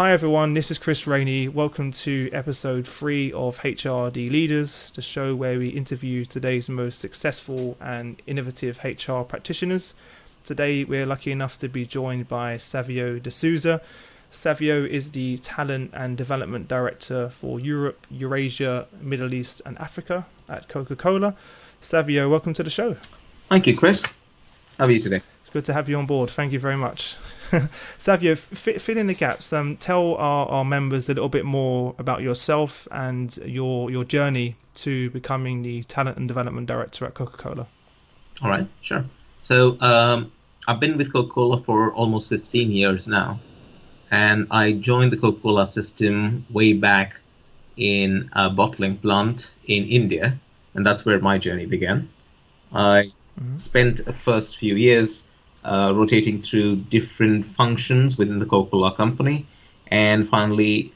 Hi everyone, this is Chris Rainey. Welcome to episode 3 of HRD Leaders, the show where we interview today's most successful and innovative HR practitioners. Today we're lucky enough to be joined by Savio De Souza. Savio is the Talent and Development Director for Europe, Eurasia, Middle East and Africa at Coca-Cola. Savio, welcome to the show. Thank you, Chris. How are you today? It's good to have you on board. Thank you very much. Savio, fill in the gaps. Tell our members a little bit more about yourself and your journey to becoming the Talent and Development Director at Coca-Cola. All right, sure. So I've been with Coca-Cola for almost 15 years now. And I joined the Coca-Cola system way back in a bottling plant in India. And that's where my journey began. I spent the first few years rotating through different functions within the Coca-Cola company, and finally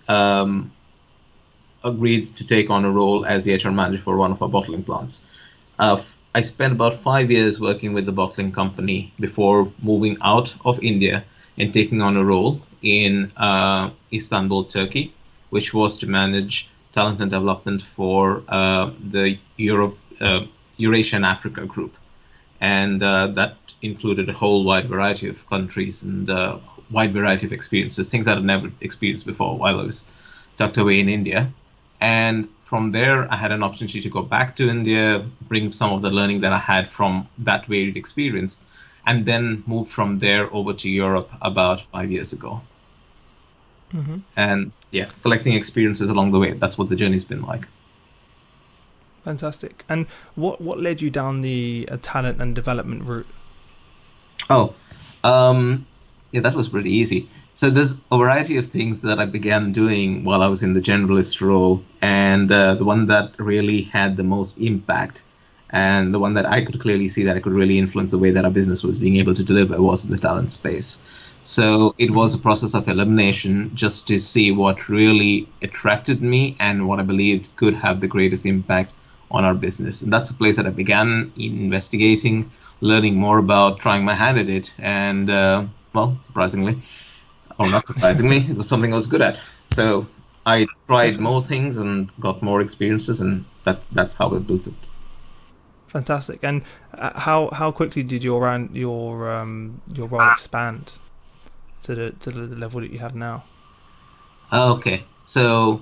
agreed to take on a role as the HR manager for one of our bottling plants. I spent about 5 years working with the bottling company before moving out of India and taking on a role in Istanbul, Turkey, which was to manage talent and development for the Eurasia and Africa group. And that included a whole wide variety of countries and wide variety of experiences, things that I'd never experienced before while I was tucked away in India. And from there, I had an opportunity to go back to India, bring some of the learning that I had from that varied experience, and then move from there over to Europe about 5 years ago. And yeah, collecting experiences along the way. That's what the journey's been like. Fantastic. And what led you down the talent and development route? Yeah, that was pretty easy. So there's a variety of things that I began doing while I was in the generalist role. And the one that really had the most impact and the one that I could clearly see that I could really influence the way that our business was being able to deliver was in the talent space. So it was a process of elimination just to see what really attracted me and what I believed could have the greatest impact on our business. And that's a place that I began investigating, learning more about, trying my hand at it. And, well, surprisingly, or not surprisingly, it was something I was good at. So I tried more things and got more experiences, and that's how I built it. Fantastic. And how quickly did your role expand to the level that you have now? Okay. So,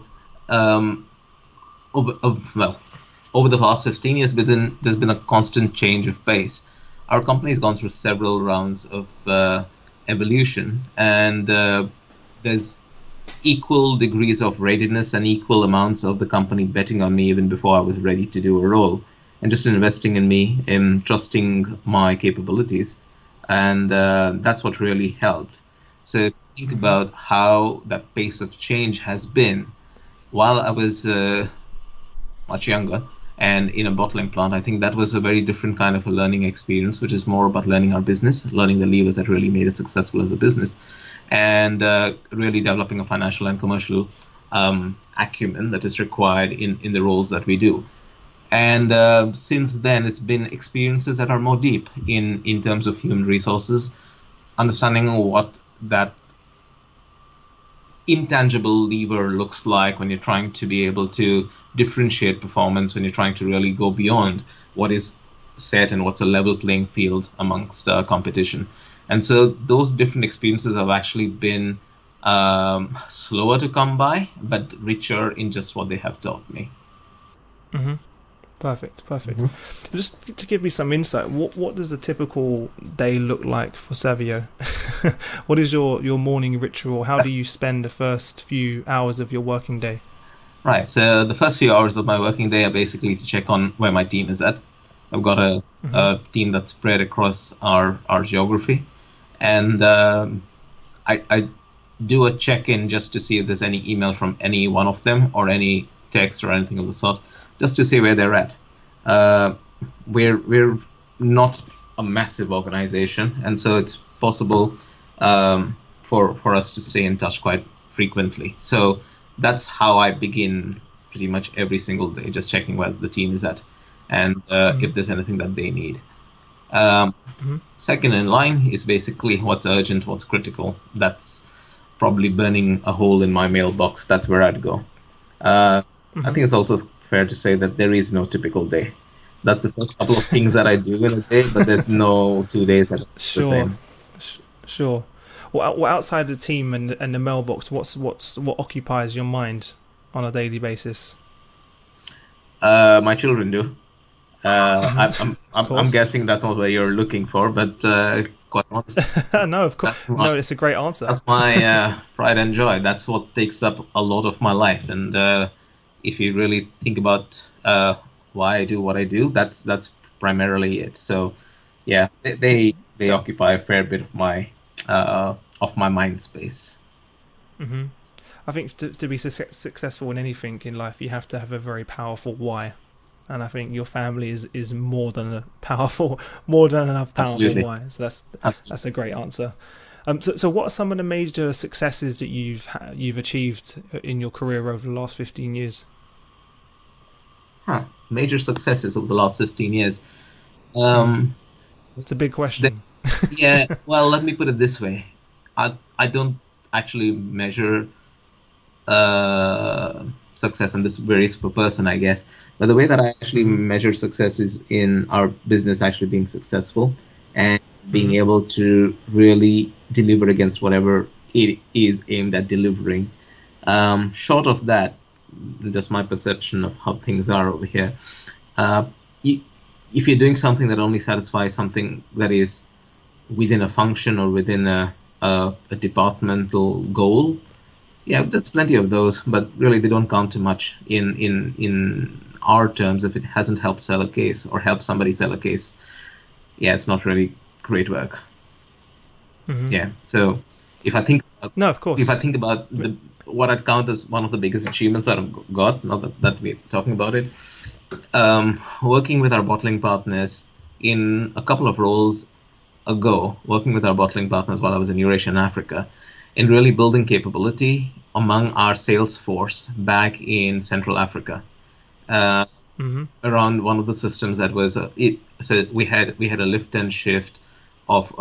over the past 15 years, there's been a constant change of pace. Our company's gone through several rounds of evolution, and there's equal degrees of readiness and equal amounts of the company betting on me even before I was ready to do a role, and just investing in me, in trusting my capabilities, and that's what really helped. So if you think about how that pace of change has been, while I was much younger and in a bottling plant, I think that was a very different kind of a learning experience, which is more about learning our business, learning the levers that really made it successful as a business, and really developing a financial and commercial acumen that is required in the roles that we do. And since then, it's been experiences that are more deep in terms of human resources, understanding what that intangible lever looks like when you're trying to be able to differentiate performance, when you're trying to really go beyond what is set and what's a level playing field amongst competition. And so those different experiences have actually been slower to come by, but richer in just what they have taught me. Perfect. Just to give me some insight, what does a typical day look like for Savio? What is your morning ritual? How do you spend the first few hours of your working day? Right, so the first few hours of my working day are basically to check on where my team is at. I've got a team that's spread across our geography, and I do a check-in just to see if there's any email from any one of them or any text or anything of the sort, just to see where they're at. We're not a massive organization, and so it's possible for us to stay in touch quite frequently. So that's how I begin pretty much every single day, just checking where the team is at and if there's anything that they need. Second in line is basically what's urgent, what's critical. That's probably burning a hole in my mailbox. That's where I'd go. I think it's also fair to say that there is no typical day. That's the first couple of things that I do in a day, but there's no 2 days that are the same. Sure. Well, outside the team and the mailbox, what occupies your mind on a daily basis? My children do. I'm guessing that's not what you're looking for, but quite honestly, no, of course, no, it's a great answer. That's my pride and joy. That's what takes up a lot of my life, and if you really think about why I do what I do, that's primarily it. So, yeah, they occupy a fair bit of my mind space. Mm-hmm. I think to be successful in anything in life, you have to have a very powerful why, and I think your family is more than enough powerful Absolutely. why. So that's a great answer. So what are some of the major successes that you've achieved in your career over the last 15 years? Major successes over the last 15 years. It's a big question. Yeah, well, let me put it this way. I don't actually measure success, and this varies per person, I guess. But the way that I actually measure success is in our business actually being successful and being able to really deliver against whatever it is aimed at delivering. Short of that, just my perception of how things are over here. If you're doing something that only satisfies something that is within a function or within a departmental goal, yeah, there's plenty of those, but really they don't count too much in our terms if it hasn't helped sell a case or helped somebody sell a case. Yeah, it's not really great work. Yeah, so if I think about, no, of course, if I think about what I'd count as one of the biggest achievements that I've got, not that we're talking about it, working with our bottling partners in a couple of roles ago, working with our bottling partners while I was in Eurasia and Africa, in really building capability among our sales force back in Central Africa, around one of the systems that was so we had a lift and shift of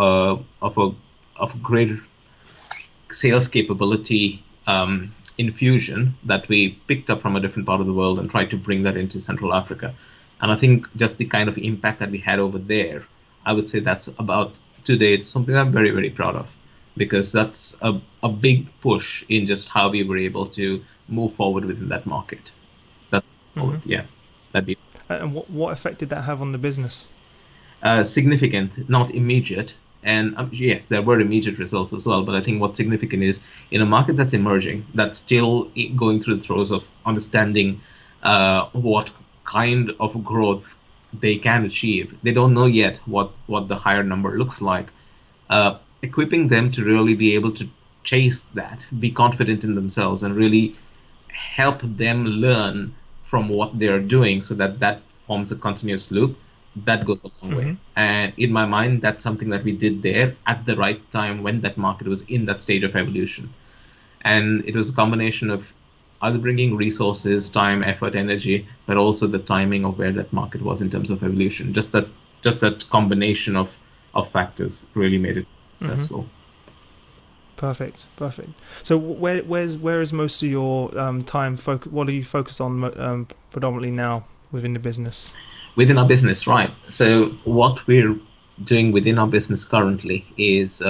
greater sales capability infusion that we picked up from a different part of the world and tried to bring that into Central Africa. And I think just the kind of impact that we had over there, I would say that's about today something I'm very, very proud of, because that's a big push in just how we were able to move forward within that market. That's yeah, that'd be. And what effect did that have on the business? Significant, not immediate. And yes, there were immediate results as well. But I think what's significant is in a market that's emerging, that's still going through the throes of understanding what kind of growth they can achieve. They don't know yet what the higher number looks like. Equipping them to really be able to chase that, be confident in themselves, and really help them learn from what they're doing so that forms a continuous loop. That goes a long way. And in my mind, that's something that we did there at the right time when that market was in that stage of evolution. And it was a combination of us bringing resources, time, effort, energy, but also the timing of where that market was in terms of evolution. Just that combination of factors really made it successful. Perfect. So where is most of your time what are you focused on predominantly now within the business? Within our business, right. So what we're doing within our business currently is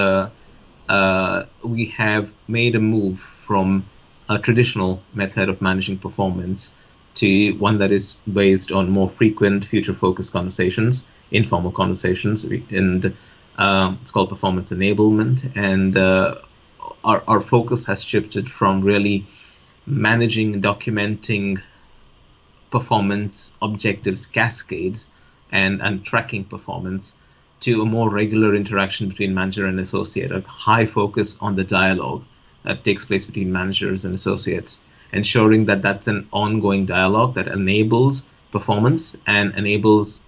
we have made a move from a traditional method of managing performance to one that is based on more frequent future-focused conversations, informal conversations, and it's called performance enablement. And our focus has shifted from really managing, documenting performance objectives, cascades, and tracking performance to a more regular interaction between manager and associate, a high focus on the dialogue that takes place between managers and associates, ensuring that that's an ongoing dialogue that enables performance and enables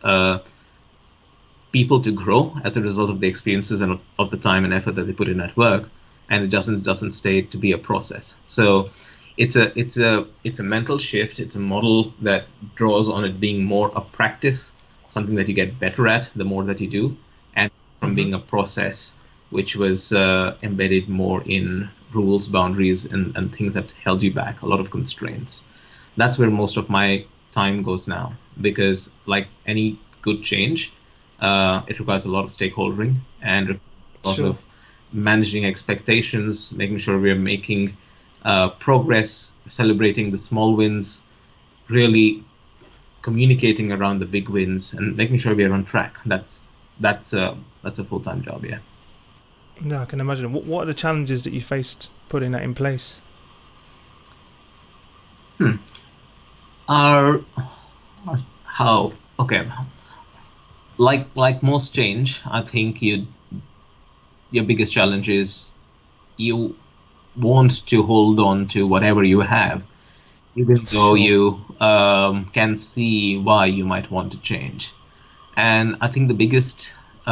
people to grow as a result of the experiences and of the time and effort that they put in at work, and it doesn't stay to be a process. So it's a mental shift. It's a model that draws on it being more a practice, something that you get better at the more that you do, and from being a process which was embedded more in rules, boundaries, and things that held you back, a lot of constraints. That's where most of my time goes now, because like any good change, it requires a lot of stakeholdering and a lot of managing expectations, making sure we're making progress, celebrating the small wins, really communicating around the big wins, and making sure we're on track. That's a full-time job, yeah. No, I can imagine. What are the challenges that you faced putting that in place? Okay. Like most change, I think your biggest challenge is you want to hold on to whatever you have, even though you can see why you might want to change. And I think the biggest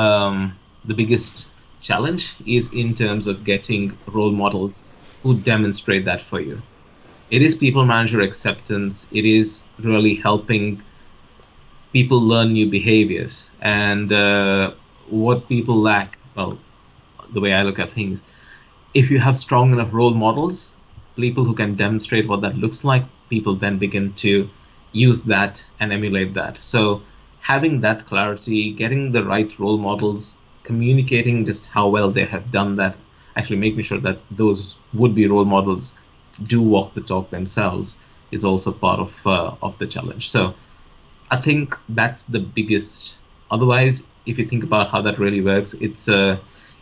challenge is in terms of getting role models who demonstrate that for you. It is people manager acceptance. It is really helping people learn new behaviors. And what people lack, well, the way I look at things, if you have strong enough role models, people who can demonstrate what that looks like, people then begin to use that and emulate that. So having that clarity, getting the right role models, communicating just how well they have done that, actually making sure that those would-be role models do walk the talk themselves is also part of the challenge. So I think that's the biggest. Otherwise, if you think about how that really works, it's a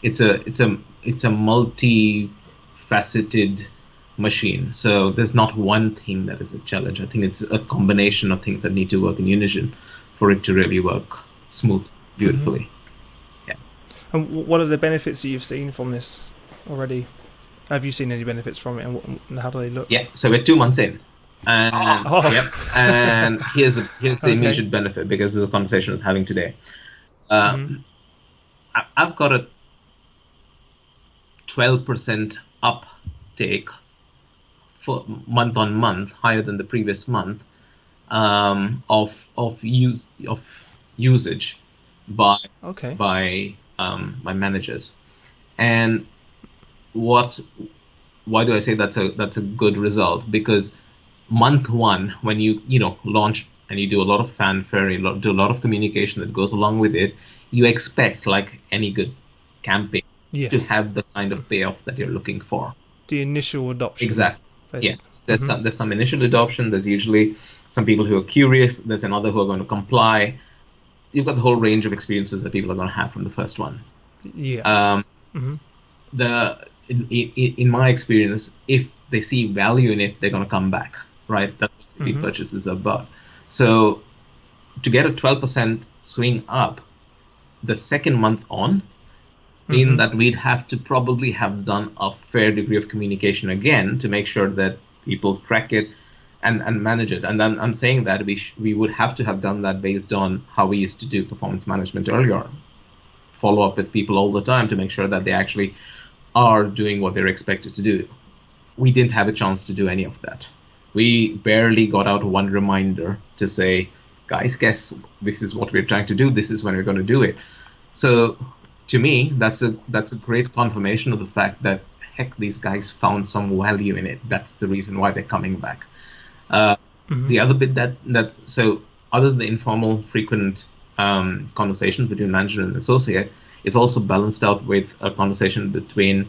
multi-faceted machine. So there's not one thing that is a challenge. I think it's a combination of things that need to work in unison for it to really work smooth, beautifully. Yeah. And what are the benefits that you've seen from this already? Have you seen any benefits from it, and how do they look? Yeah, so we're 2 months in. And yep, and here's the immediate benefit, because this is a conversation I was having today. I've got a 12% uptake for month on month, higher than the previous month, of usage by my managers. And why do I say that's a good result? Because month one, when you launch and you do a lot of fanfare, you do a lot of communication that goes along with it, you expect, like any good campaign, to have the kind of payoff that you're looking for. The initial adoption. Exactly. Basically. Yeah. There's some initial adoption. There's usually some people who are curious. There's another who are going to comply. You've got the whole range of experiences that people are going to have from the first one. Yeah. In my experience, if they see value in it, they're going to come back, right? That's what repeat purchases are about. So to get a 12% swing up the second month on, mean that we'd have to probably have done a fair degree of communication again to make sure that people track it and manage it. And then I'm saying that we would have to have done that based on how we used to do performance management earlier. Follow up with people all the time to make sure that they actually are doing what they're expected to do. We didn't have a chance to do any of that. We barely got out one reminder to say, guys, guess this is what we're trying to do. This is when we're going to do it. So to me, that's a great confirmation of the fact that, heck, these guys found some value in it. That's the reason why they're coming back. The other bit so other than the informal, frequent conversations between manager and associate, it's also balanced out with a conversation between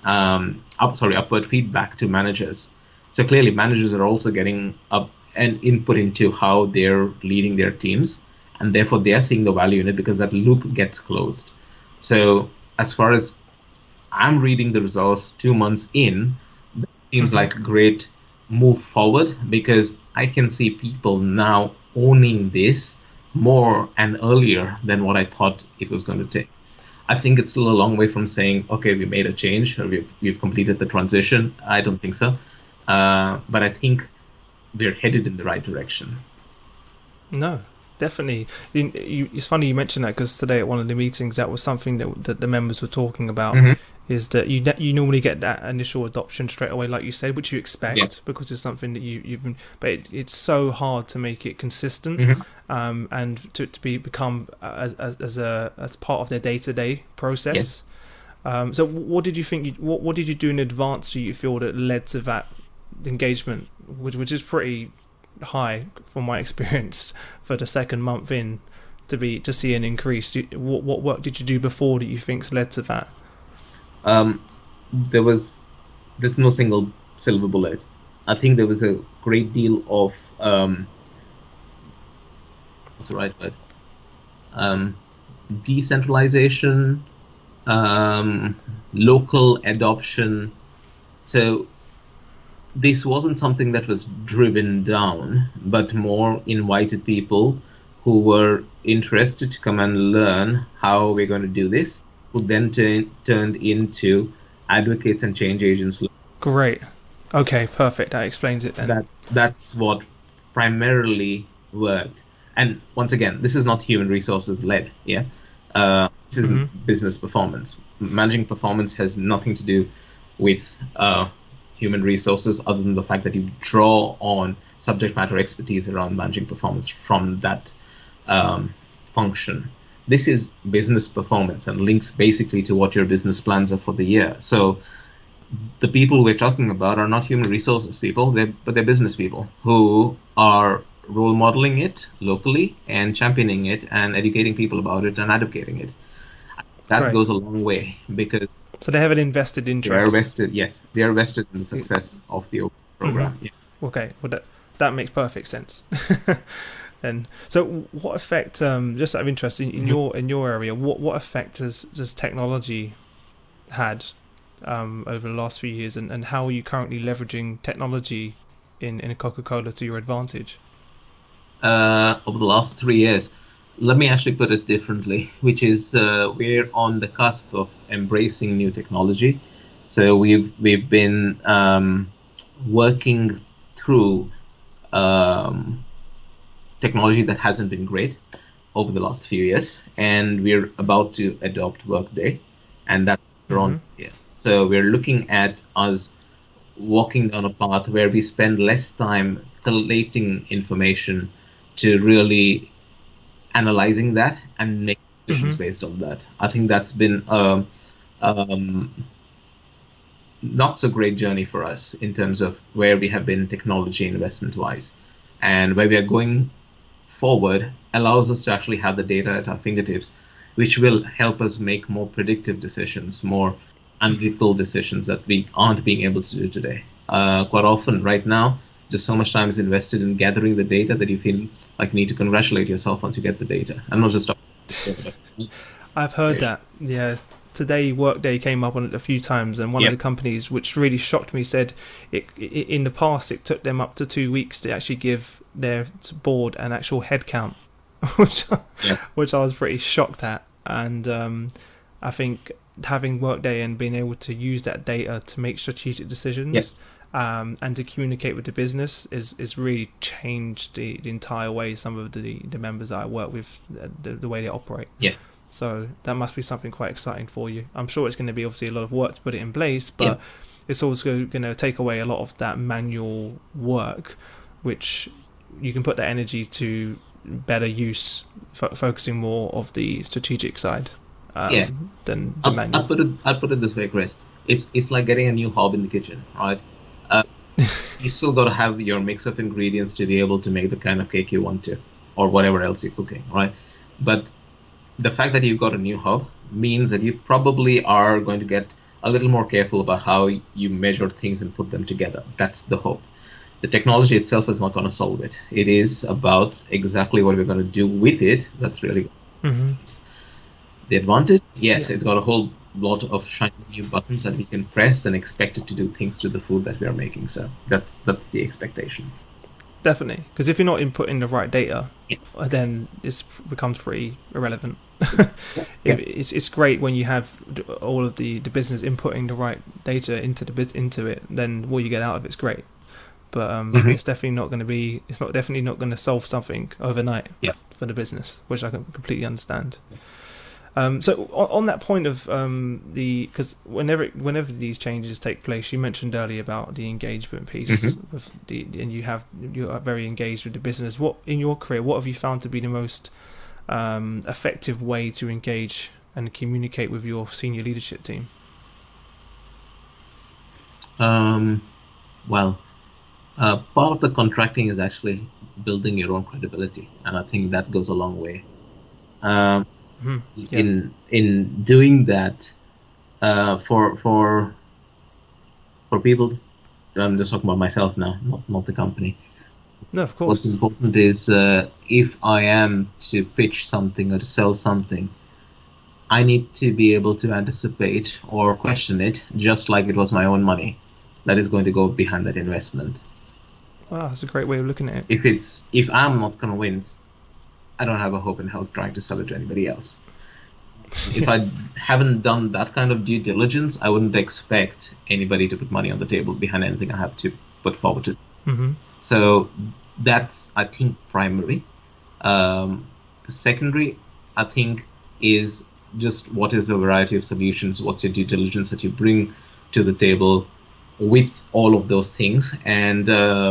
upward feedback to managers. So clearly, managers are also getting an input into how they're leading their teams, and therefore they are seeing the value in it because that loop gets closed. So as far as I'm reading the results 2 months in, that seems like a great move forward, because I can see people now owning this more and earlier than what I thought it was going to take. I think it's still a long way from saying, okay, we made a change, or we've completed the transition. I don't think so. But I think we're headed in the right direction. No, definitely. It's funny you mentioned that, because today at one of the meetings, that was something that the members were talking about, is that you normally get that initial adoption straight away, like you said, which you expect, because it's something that you've been, but it's so hard to make it consistent, and to become as part of their day-to-day process. So what did you think? What did you do in advance? Do you feel that led to that engagement, which is pretty high from my experience for the second month in to see an increase? What work did you do before that you think's led to that? There's no single silver bullet. I think there was a great deal of what's the right word? Decentralization, local adoption. So this wasn't something that was driven down, but more invited people who were interested to come and learn how we're going to do this, who then turned into advocates and change agents. Great. Okay, perfect. That explains it then. That's what primarily worked. And once again, this is not human resources led. Yeah, this is business performance. Managing performance has nothing to do with human resources, other than the fact that you draw on subject matter expertise around managing performance from that function. This is business performance and links basically to what your business plans are for the year. So the people we're talking about are not human resources people, but they're business people who are role modeling it locally and championing it and educating people about it and advocating it. That goes a long way, because so they have an invested interest. They are vested in the success of the program. Yeah. Okay, well that makes perfect sense. And so, what effect? Just out of interest, in your area, what effect has technology had over the last few years, and how are you currently leveraging technology in Coca-Cola to your advantage? Over the last 3 years, let me actually put it differently, which is we're on the cusp of embracing new technology. So we've been working through technology that hasn't been great over the last few years, and we're about to adopt Workday, and that's on here. So we're looking at us walking down a path where we spend less time collating information to really analyzing that and make decisions based on that. I think that's been not so great journey for us in terms of where we have been technology investment wise, and where we are going forward allows us to actually have the data at our fingertips, which will help us make more predictive decisions, more analytical decisions that we aren't being able to do today. Quite often right now, just so much time is invested in gathering the data that you feel like you need to congratulate yourself once you get the data. I'm not just talking. I've heard that. Yeah. Today, Workday came up on it a few times, and one of the companies, which really shocked me, said in the past it took them up to 2 weeks to actually give their board an actual head count, which I was pretty shocked at. And I think having Workday and being able to use that data to make strategic decisions and to communicate with the business is really changed the entire way some of the members that I work with, the way they operate. Yeah. So that must be something quite exciting for you. I'm sure it's going to be obviously a lot of work to put it in place, but it's also going to take away a lot of that manual work, which you can put that energy to better use, focusing more of the strategic side than the manual. I'll put it this way, Chris. It's like getting a new hob in the kitchen, right? You still got to have your mix of ingredients to be able to make the kind of cake you want to, or whatever else you're cooking, right? But the fact that you've got a new hub means that you probably are going to get a little more careful about how you measure things and put them together. That's the hope. The technology itself is not going to solve it. It is about exactly what we're going to do with it. That's really the advantage. Yes, it's got a whole lot of shiny new buttons that we can press and expect it to do things to the food that we are making. So that's the expectation. Definitely, because if you're not inputting the right data, then it becomes pretty irrelevant. It's great when you have all of the business inputting the right data into it. Then what you get out of it's great, but it's definitely not going to be. It's not definitely not going to solve something overnight for the business, which I can completely understand. Yes. So on that point of because whenever these changes take place, you mentioned earlier about the engagement piece with and you are very engaged with the business. What in your career, what have you found to be the most effective way to engage and communicate with your senior leadership team? Well, part of the contracting is actually building your own credibility, and I think that goes a long way. In doing that, for people, I'm just talking about myself now, not the company. No, of course. What's important is if I am to pitch something or to sell something, I need to be able to anticipate or question it, just like it was my own money that is going to go behind that investment. Wow, that's a great way of looking at it. If I'm not convinced, I don't have a hope in hell trying to sell it to anybody else. If I haven't done that kind of due diligence, I wouldn't expect anybody to put money on the table behind anything I have to put forward to. Mm-hmm. So that's, I think, primary. Secondary, I think, is just what is the variety of solutions, what's your due diligence that you bring to the table with all of those things, and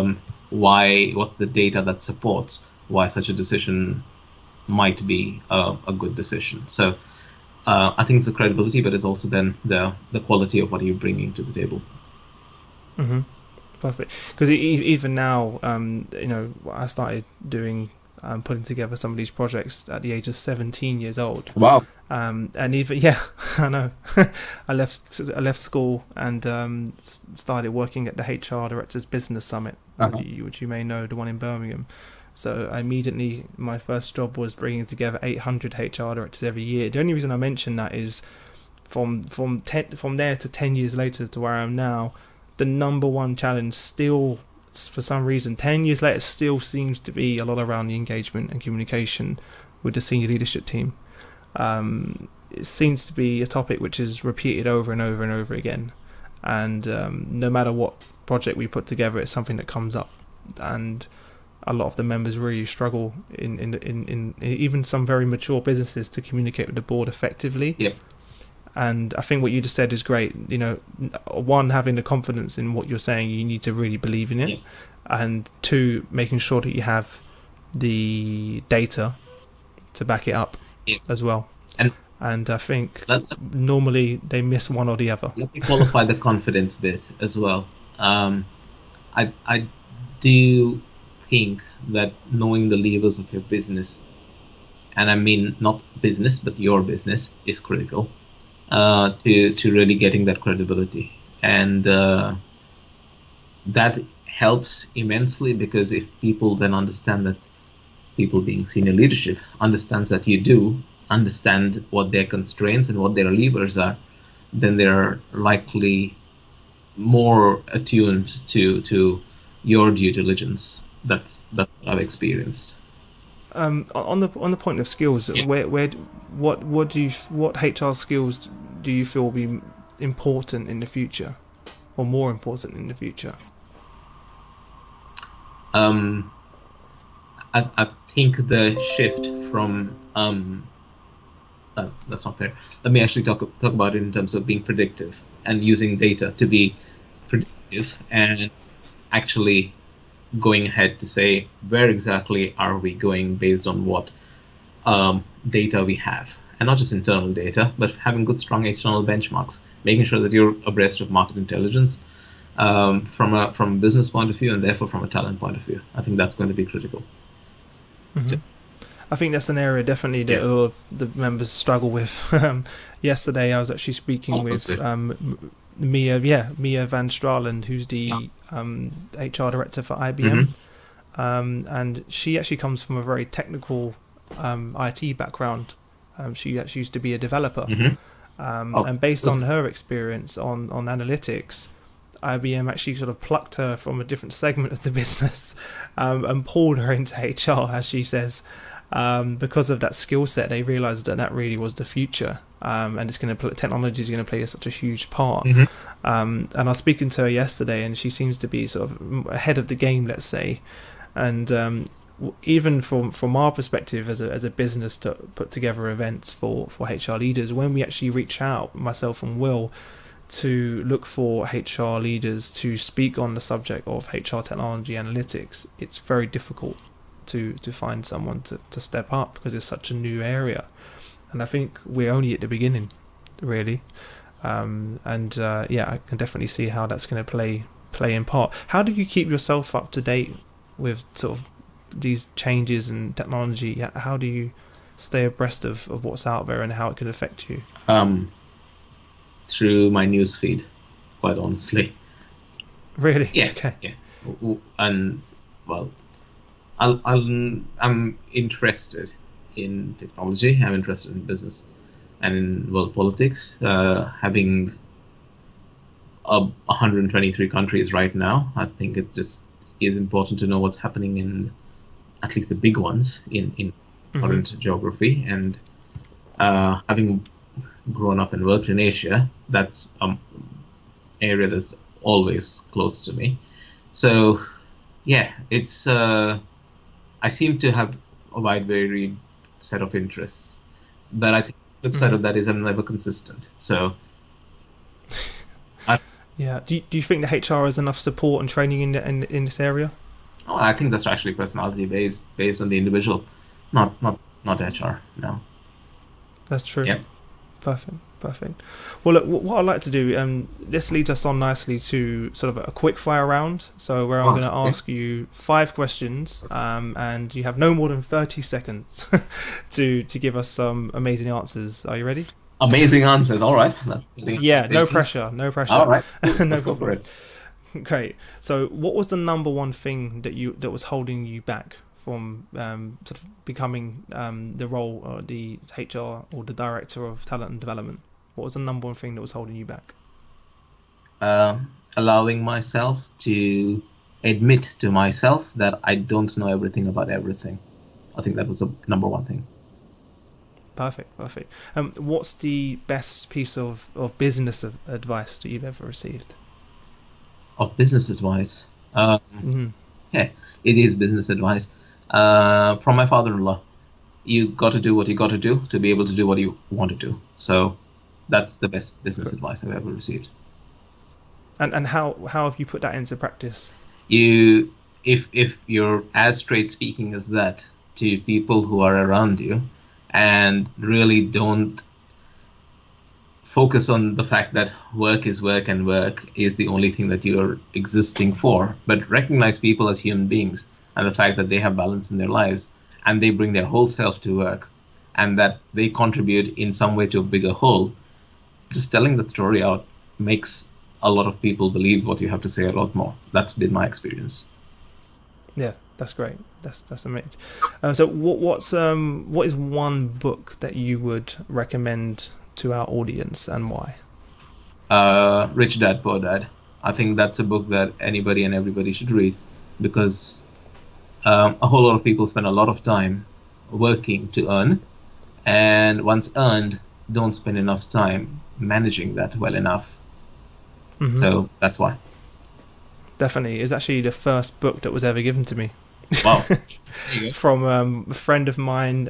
what's the data that supports why such a decision might be a good decision. So I think it's the credibility, but it's also then the quality of what you're bringing to the table. Mm-hmm. Perfect. Because even now, I started doing putting together some of these projects at the age of 17 years old. Wow. And even I know. I left school and started working at the HR Directors Business Summit, which you may know, the one in Birmingham. So immediately, my first job was bringing together 800 HR directors every year. The only reason I mention that is from there to 10 years later to where I am now, the number one challenge still, for some reason, 10 years later, still seems to be a lot around the engagement and communication with the senior leadership team. It seems to be a topic which is repeated over and over and over again. And no matter what project we put together, it's something that comes up. And a lot of the members really struggle in even some very mature businesses to communicate with the board effectively. Yep. And I think what you just said is great. One, having the confidence in what you're saying, you need to really believe in it. Yep. And two, making sure that you have the data to back it up. Yep. As well. And I think normally they miss one or the other. Let me qualify the confidence bit as well. I do think that knowing the levers of your business, and I mean not business but your business, is critical to really getting that credibility, and that helps immensely, because if people then understand that, people being senior leadership understands that you do understand what their constraints and what their levers are, then they're likely more attuned to your due diligence. That's what I've experienced. On the point of skills, yes. What HR skills do you feel will be important in the future, or more important in the future? I think the shift from that's not fair. Let me actually talk about it in terms of being predictive and using data to be predictive, and actually going ahead to say where exactly are we going based on what data we have, and not just internal data, but having good, strong external benchmarks, making sure that you're abreast of market intelligence from a business point of view, and therefore from a talent point of view. I think that's going to be critical. Mm-hmm. I think that's an area definitely that a lot of the members struggle with. Yesterday I was actually speaking with Mia Van Straland, who's the HR director for IBM. Mm-hmm. And she actually comes from a very technical IT background. She actually used to be a developer. Mm-hmm. And based on her experience on analytics, IBM actually sort of plucked her from a different segment of the business and pulled her into HR, as she says. Because of that skill set, they realized that really was the future, and technology is going to play such a huge part. Mm-hmm. And I was speaking to her yesterday, and she seems to be sort of ahead of the game, let's say. And even from our perspective as a business to put together events for HR leaders, when we actually reach out, myself and Will, to look for HR leaders to speak on the subject of HR technology analytics, it's very difficult to find someone to step up, because it's such a new area. and I think we're only at the beginning, really. I can definitely see how that's going to play in part. How do you keep yourself up to date with sort of these changes in technology? How do you stay abreast of what's out there and how it could affect you? Through my newsfeed, quite honestly. Really? Yeah. Okay. Yeah. And well, I'm interested in technology. I'm interested in business and in politics. Having 123 countries right now, I think it just is important to know what's happening in at least the big ones in current geography. And having grown up and worked in Asia, that's an area that's always close to me. So yeah, it's I seem to have a wide varied set of interests, but I think the flip side of that is I'm never consistent. So do you think the HR has enough support and training in this area? Oh, I think that's actually personality based on the individual, not HR. No, that's true. Yeah. Perfect. Well, look, what I'd like to do, this leads us on nicely to sort of a quick fire round. So where I'm going to ask you 5 questions, and you have no more than 30 seconds to give us some amazing answers. Are you ready? Amazing answers. All right. No pressure. All right. No problem. Great. So what was the number one thing that was holding you back from sort of becoming the role or the HR or the director of talent and development? What was the number one thing that was holding you back? Allowing myself to admit to myself that I don't know everything about everything. I think that was the number one thing. Perfect. What's the best piece of business advice that you've ever received? Of business advice? Yeah, it is business advice. From my father-in-law. You got to do what you got to do to be able to do what you want to do. So that's the best business advice I've ever received. And how have you put that into practice? If you're as straight speaking as that to people who are around you, and really don't focus on the fact that work is work and work is the only thing that you're existing for, but recognize people as human beings and the fact that they have balance in their lives and they bring their whole self to work and that they contribute in some way to a bigger whole. Just telling that story out makes a lot of people believe what you have to say a lot more. That's been my experience. Yeah, that's great. That's amazing. So what is one book that you would recommend to our audience and why? Rich Dad, Poor Dad. I think that's a book that anybody and everybody should read because a whole lot of people spend a lot of time working to earn, and once earned, don't spend enough time managing that well enough. So that's why. Definitely. It's actually the first book that was ever given to me. Wow. From a friend of mine,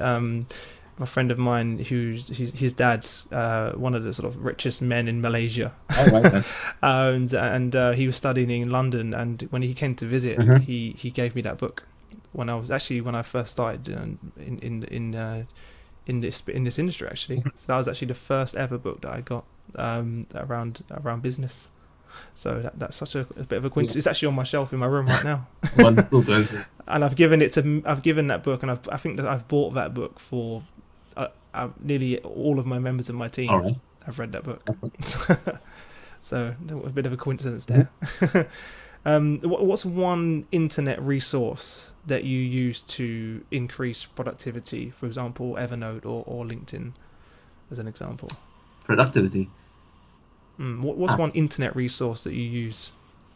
who's his dad's one of the sort of richest men in Malaysia. Oh, right. and he was studying in London, and when he came to visit, he gave me that book when I first started in this industry actually. So that was actually the first ever book that I got around business. So that's such a bit of a coincidence. It's actually on my shelf in my room right now. Wonderful. And I've given that book, and I think that I've bought that book for nearly all of my members of my team. All right. Have read that book. So a bit of a coincidence there. What's one internet resource that you use to increase productivity? For example, Evernote or LinkedIn, as an example. Productivity. What's one internet resource that you use?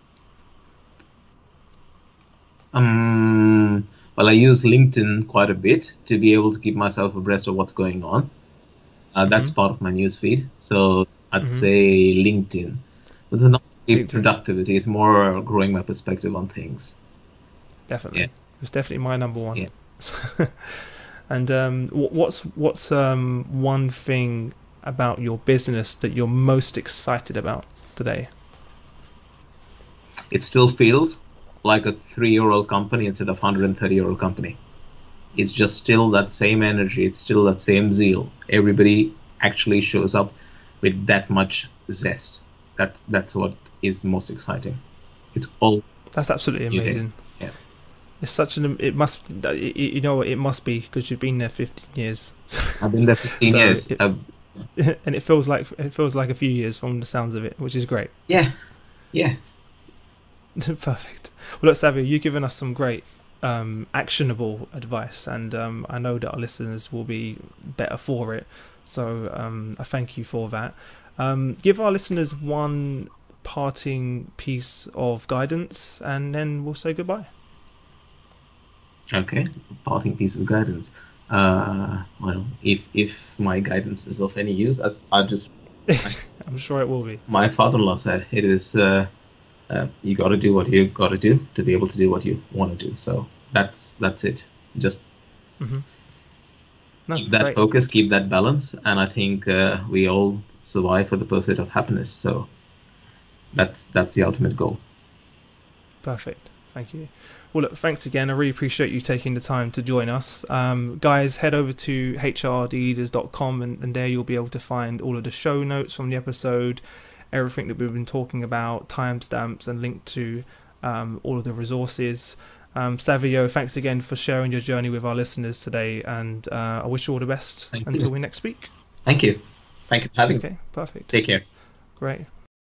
Well, I use LinkedIn quite a bit to be able to keep myself abreast of what's going on. That's part of my newsfeed. So I'd say LinkedIn. But it's not productivity. It's more growing my perspective on things. Definitely. Yeah. It's definitely my number one. Yeah. And what's one thing about your business that you're most excited about today? It still feels like a 3-year-old company instead of 130-year-old company. it's just still that same energy. It's still that same zeal. Everybody actually shows up with that much zest. That's what is most exciting. It's all. That's absolutely amazing. Yeah. It's such an. It must. You know what? It must be because you've been there 15 years. I've been there 15 So years. And it feels like a few years from the sounds of it, which is great. Yeah. Perfect. Well, look, Savio, you've given us some great actionable advice, and I know that our listeners will be better for it. So I thank you for that. Give our listeners one parting piece of guidance, and then we'll say goodbye. Okay, parting piece of guidance. Well, if my guidance is of any use, I'll just. I'm sure it will be. My father-in-law said it is. You got to do what you got to do to be able to do what you want to do. So that's it. Just keep that focus, keep that balance, and I think we all survive for the pursuit of happiness. So that's the ultimate goal. Perfect. Thank you. Well, look, thanks again. I really appreciate you taking the time to join us. Guys, head over to hrdleaders.com and there you'll be able to find all of the show notes from the episode, everything that we've been talking about, timestamps, and link to all of the resources. Savio, thanks again for sharing your journey with our listeners today, and I wish you all the best until we next speak. Thank you. Thank you for having me. Okay, perfect. Take care. Great.